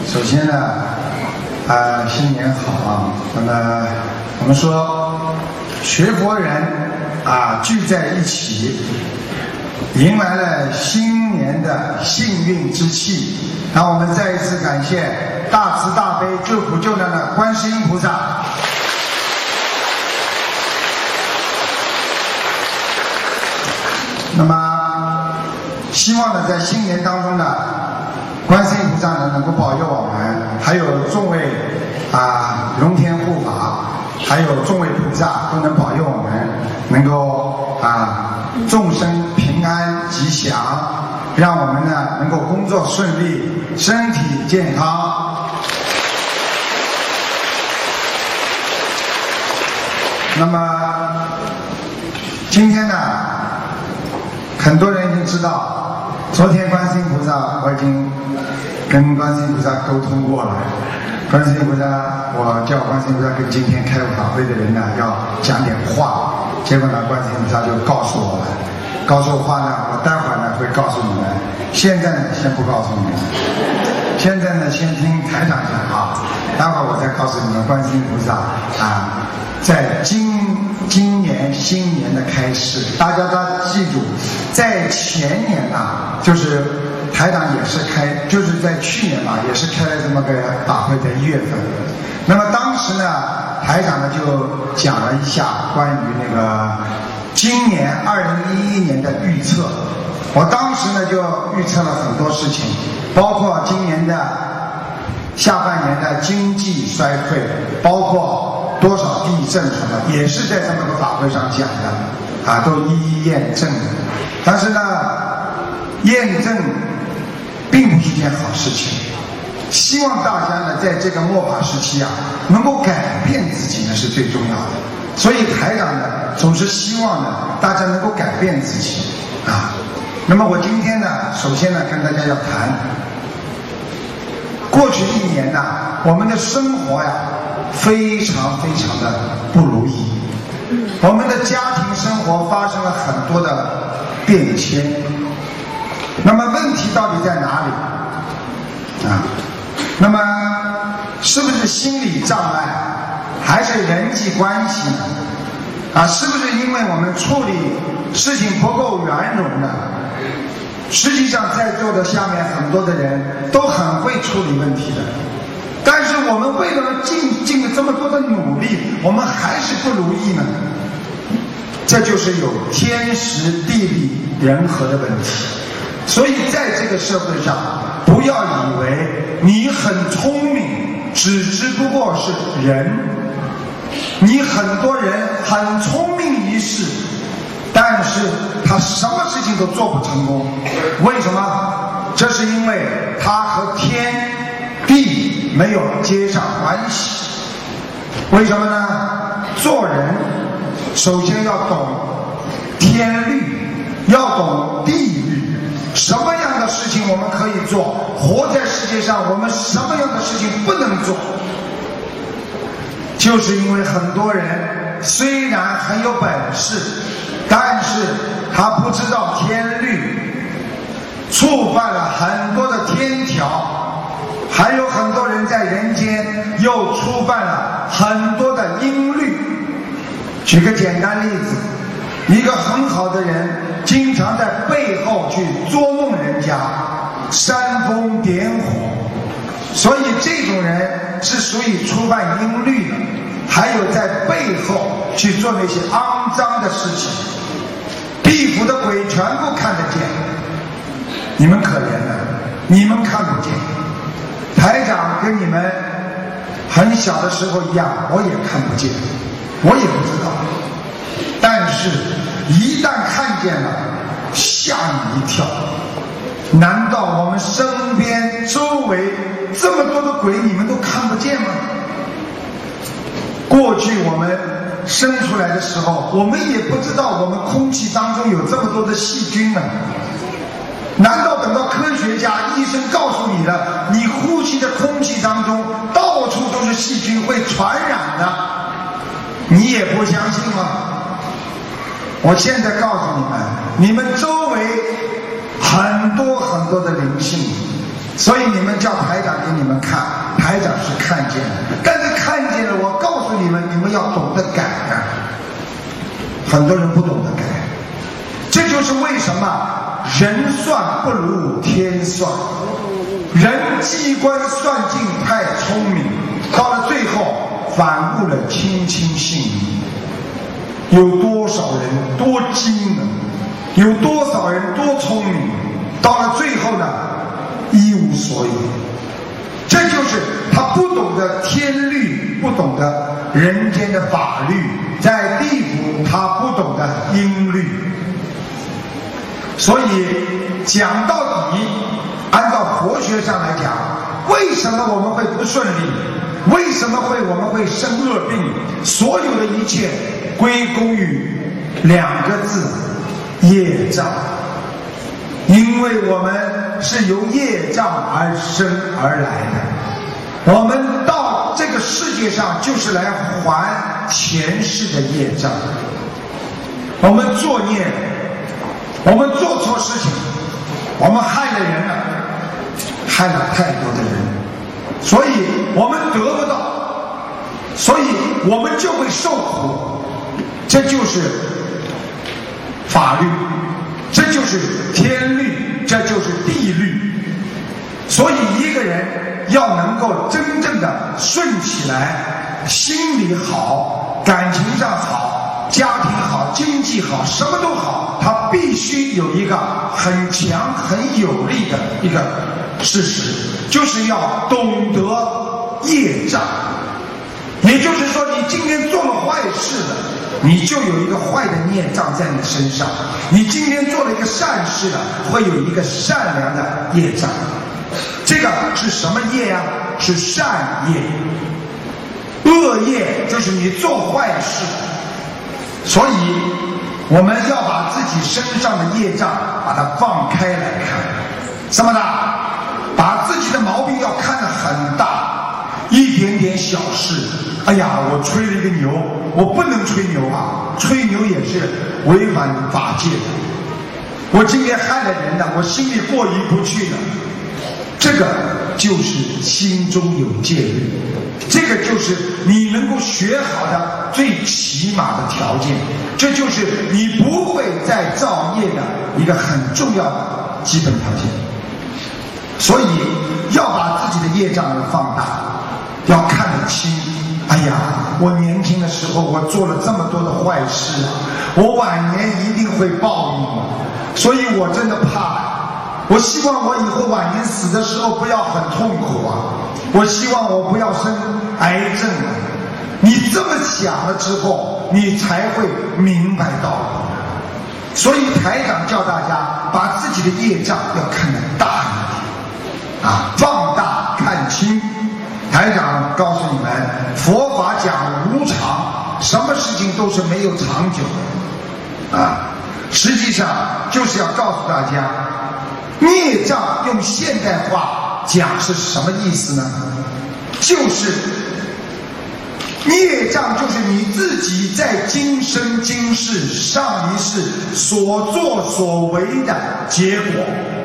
首先呢，新年好啊！那么我们说，学佛人聚在一起，迎来了新年的幸运之气。让我们再一次感谢大慈大悲救苦救难的观世音菩萨。那么，希望呢，在新年当中呢，观世音菩萨呢能够保佑我们，还有众位龙天护法，还有众位菩萨都能保佑我们，能够众生平安吉祥，让我们呢能够工作顺利，身体健康。那么今天呢，很多人已经知道，昨天观世音菩萨我已经跟观世音菩萨沟通过了。观世音菩萨，我叫观世音菩萨跟今天开法会的人呢要讲点话，结果呢，观世音菩萨就告诉我们，告诉我话呢，我待会儿呢会告诉你们，现在呢先不告诉你们，现在呢先听台长讲啊，待会儿我再告诉你们，观世音菩萨在今年新年的开始，大家都记住，在前年就是台长也是就是在去年也是开了这么个法会，在1月份。那么当时呢，台长呢就讲了一下关于那个今年2011年的预测。我当时呢就预测了很多事情，包括今年的下半年的经济衰退，包括多少地震什么，也是在这么个法会上讲的都一一验证的。但是呢，验证并不是件好事情。希望大家呢在这个末法时期能够改变自己呢是最重要的。所以台长呢总是希望呢大家能够改变自己那么我今天呢，首先呢跟大家要谈过去1年我们的生活非常非常的不如意，我们的家庭生活发生了很多的变迁。那么问题到底在哪里那么是不是心理障碍，还是人际关系是不是因为我们处理事情不够圆融呢？实际上在座的下面很多的人都很会处理问题的，但是我们为了尽了这么多的努力，我们还是不如意呢。这就是有天时地利人和的问题。所以在这个社会上，不要以为你很聪明，只不过是人。你很多人很聪明一世，但是他什么事情都做不成功。为什么？这是因为他和天地没有接上关系。为什么呢？做人首先要懂天律，要懂地律。什么样的事情我们可以做？活在世界上，我们什么样的事情不能做？就是因为很多人虽然很有本事，但是他不知道天律，触犯了很多的天条，还有很多人在人间又触犯了很多的音律。举个简单例子，一个很好的人经常在背后去捉弄人家，煽风点火，所以这种人是属于触犯音律的。还有在背后去做那些肮脏的事情，地府的鬼全部看得见。你们可怜了，你们看不见。台长跟你们很小的时候一样，我也看不见，我也不知道。但是一旦看见了，吓你一跳。难道我们身边周围这么多的鬼你们都看不见吗？过去我们生出来的时候，我们也不知道我们空气当中有这么多的细菌呢。难道等到科学家医生告诉你了，你呼吸的空气当中到处都是细菌会传染的，你也不相信吗？我现在告诉你们，你们周围很多很多的灵性， 所以你们叫台长给你们看，台长是看见了，但是看见了，我告诉你们，你们要懂得改啊。很多人不懂得改，这就是为什么人算不如天算，人机关算尽太聪明，到了最后反误了卿卿性命。有多少人多精呢？有多少人多聪明？到了最后呢，一无所有。这就是他不懂得天律，不懂得人间的法律，在地府他不懂得音律。所以讲到底，按照佛学上来讲，为什么我们会不顺利？为什么我们会生恶病？所有的一切归功于两个字：业障。因为我们是由业障而生而来的，我们到这个世界上就是来还前世的业障。我们作孽，我们做错事情，我们害了人了，害了太多的人，所以我们得不到，所以我们就会受苦。这就是法律，这就是天律，这就是地律。所以一个人要能够真正的顺起来，心里好，感情上好，家庭好，经济好，什么都好，他必须有一个很强很有力的一个事实，就是要懂得业障。也就是说，你今天做了坏事了，你就有一个坏的孽障在你身上；你今天做了一个善事了，会有一个善良的业障。这个是什么业啊？是善业。恶业就是你做坏事。所以我们要把自己身上的业障把它放开来看。什么呢？把自己的毛病要看得很大，一点点小事，哎呀，我吹了一个牛，我不能吹牛啊，吹牛也是违反法界的。我今天害了人了，我心里过意不去了，这个就是心中有戒律，这个就是你能够学好的最起码的条件，这就是你不会再造业的一个很重要的基本条件。所以要把自己的业障放大，要看得清。哎呀，我年轻的时候我做了这么多的坏事啊，我晚年一定会报应，所以我真的怕。我希望我以后晚年死的时候不要很痛苦啊，我希望我不要生癌症啊。你这么想了之后，你才会明白道理。所以台长叫大家把自己的业障要看得大一点啊，放大看清。台长告诉你们，佛法讲无常，什么事情都是没有长久的啊。实际上就是要告诉大家，孽障用现代话讲是什么意思呢？就是孽障就是你自己在今生今世上一世所作所为的结果。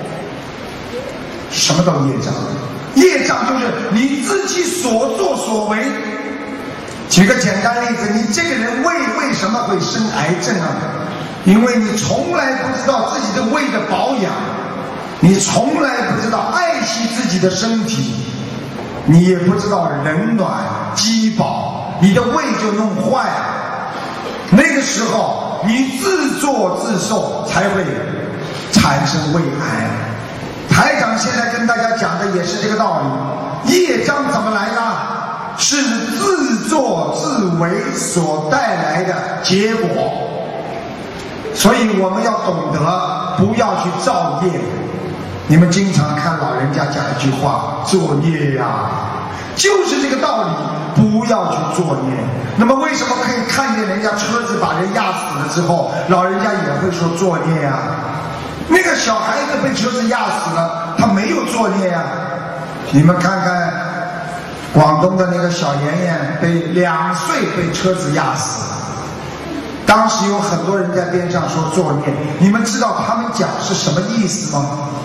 什么叫业障？业障就是你自己所作所为。举个简单例子，你这个人为什么会生癌症啊？因为你从来不知道自己的胃的保养，你从来不知道爱惜自己的身体，你也不知道冷暖饥饱，你的胃就弄坏了。那个时候你自作自受，才会产生胃癌。台长现在跟大家讲的也是这个道理。业障怎么来的？是自作自为所带来的结果。所以我们要懂得不要去造业。你们经常看老人家讲一句话，作孽呀，就是这个道理，不要去作孽。那么为什么可以看见人家车子把人压死了之后，老人家也会说作孽呀？那个小孩子被车子压死了，他没有作孽呀。你们看看广东的那个小妍妍，被2岁被车子压死了，当时有很多人在边上说作孽。你们知道他们讲是什么意思吗？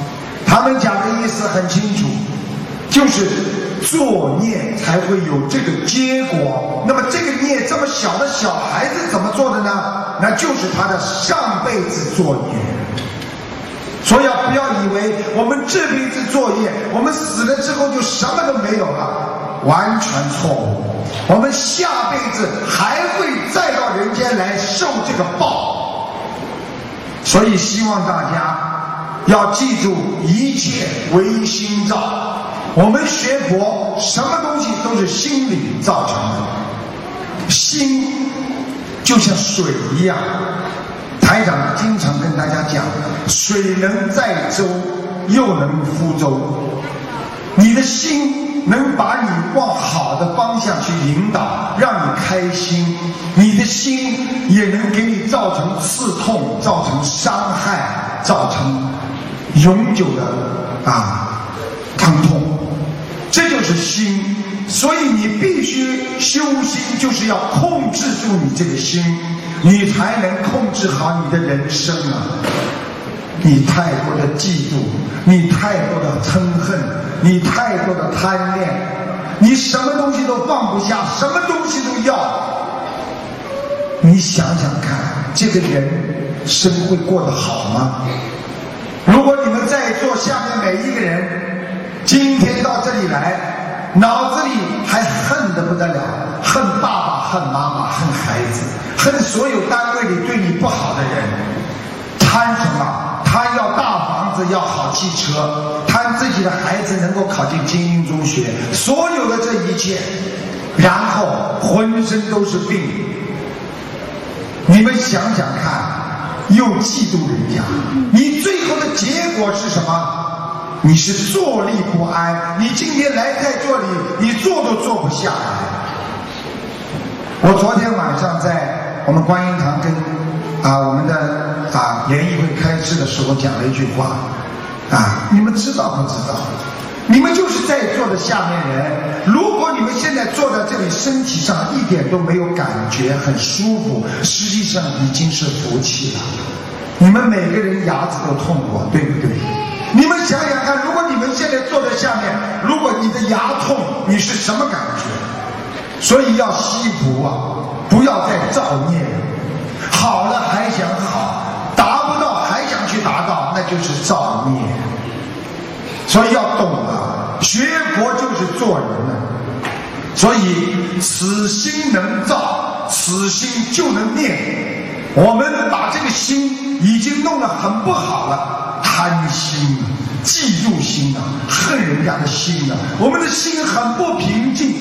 他们讲的意思很清楚，就是作孽才会有这个结果。那么这个孽这么小的小孩子怎么做的呢？那就是他的上辈子作孽。所以不要以为我们这辈子作业，我们死了之后就什么都没有了，完全错误。我们下辈子还会再到人间来受这个报。所以希望大家要记住，一切唯心造。我们学佛，什么东西都是心理造成的。心就像水一样，台长经常跟大家讲，水能载舟，又能覆舟。你的心能把你往好的方向去引导，让你开心。你的心也能给你造成刺痛，造成伤害，造成永久的疼痛。这就是心。所以你必须修心，就是要控制住你这个心，你才能控制好你的人生啊！你太多的嫉妒，你太多的憎恨，你太多的贪恋，你什么东西都放不下，什么东西都要。你想想看，这个人生会过得好吗？如果你们在座下面每一个人今天到这里来，脑子里还恨得不得了，恨爸爸，恨妈妈，恨孩子，恨所有单位里对你不好的人，贪什么？贪要大房子，要好汽车，贪自己的孩子能够考进精英中学，所有的这一切，然后浑身都是病。你们想想看，又嫉妒人家，你最后的结果是什么？你是坐立不安，你今天来在这里，你坐都坐不下来。我昨天晚上在我们观音堂跟我们的联谊会开示的时候讲了一句话你们知道不知道？你们就是在座的下面人，如果你们现在坐在这里，身体上一点都没有感觉，很舒服，实际上已经是福气了。你们每个人牙子都痛过，对不对？你们想想看，如果你们现在坐在下面，如果你的牙痛，你是什么感觉？所以要惜福不要再造孽了。好了还想好，达不到还想去达到，那就是造孽。所以要懂学佛就是做人了。所以此心能造，此心就能灭。我们把这个心已经弄得很不好了，贪心、嫉妒心恨人家的心我们的心很不平静。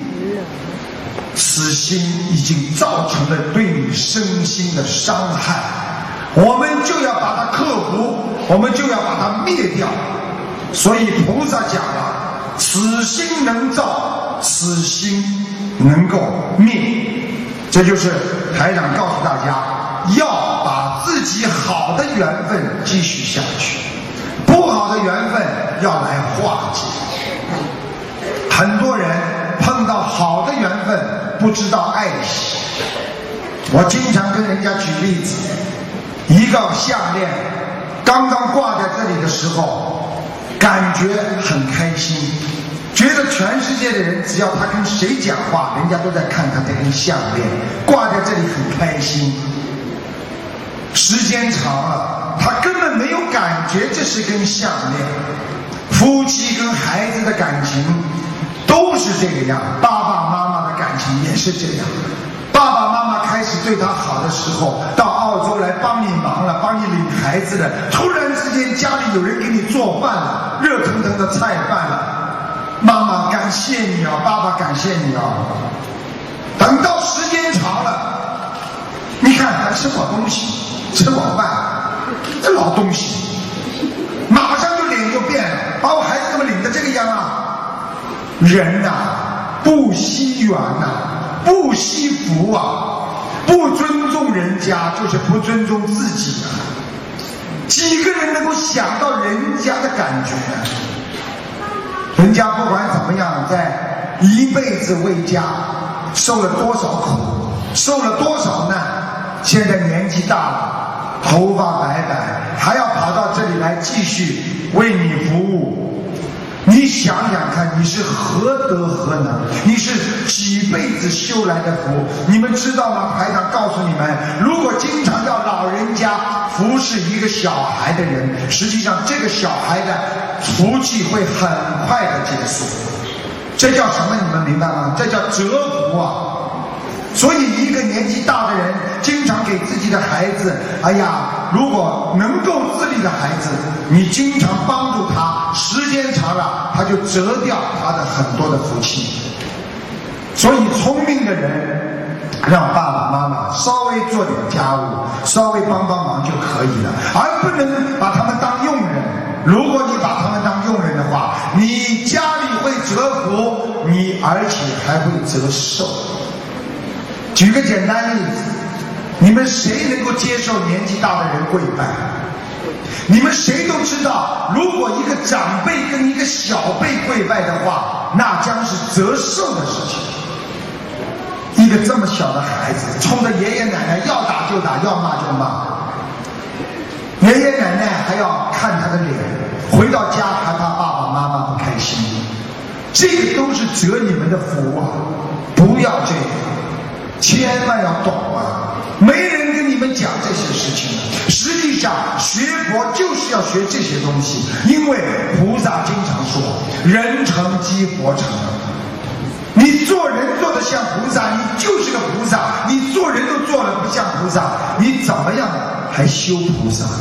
此心已经造成了对你身心的伤害，我们就要把它克服，我们就要把它灭掉。所以菩萨讲了，此心能造，此心能够灭。这就是台长告诉大家，要把自己好的缘分继续下去，不好的缘分要来化解。很多人碰到好的缘分不知道爱惜。我经常跟人家举例子，一个项链刚刚挂在这里的时候，感觉很开心，觉得全世界的人只要他跟谁讲话，人家都在看他这根项链，挂在这里很开心。时间长了，他根本没有感觉这是根项链。夫妻跟孩子的感情都是这个样，爸爸妈妈的感情也是这样。爸爸妈妈开始对他好的时候，到澳洲来帮你忙了，帮你领孩子了，突然之间家里有人给你做饭了，热腾腾的菜饭了，妈妈感谢你爸爸感谢你等到时间长了，你看他吃饱东西，吃饱饭，这老东西马上就脸就变了，把我孩子怎么领的这个样人不惜缘不惜福不尊重人家就是不尊重自己几个人能够想到人家的感觉人家不管怎么样，在一辈子为家受了多少苦，受了多少难，现在年纪大了， 头发白白，还要跑到这里来继续为你服务。你想想看，你是何德何能？你是几辈子修来的福？你们知道吗？台长告诉你们，如果经常要老人家服侍一个小孩的人，实际上这个小孩的福气会很快的结束。这叫什么？你们明白吗？这叫折福啊！所以一个年纪大的人经常给自己的孩子，哎呀，如果能够自立的孩子，你经常帮助他，时间长了他就折掉他的很多的福气。所以聪明的人让爸爸妈妈稍微做点家务，稍微帮帮忙就可以了，而不能把他们当佣人。如果你把他们当佣人的话，你家里会折福，你而且还会折寿。举个简单例子，你们谁能够接受年纪大的人跪拜？你们谁都知道，如果一个长辈跟一个小辈跪拜的话，那将是折寿的事情。一个这么小的孩子冲着爷爷奶奶要打就打，要骂就骂，爷爷奶奶还要看他的脸，回到家还怕爸爸妈妈不开心，这个都是折你们的福啊！不要这样，千万要懂啊！没人跟你们讲这些事情的。实际上学佛就是要学这些东西，因为菩萨经常说人成即佛成。你做人做得像菩萨，你就是个菩萨；你做人都做得不像菩萨，你怎么样还修菩萨？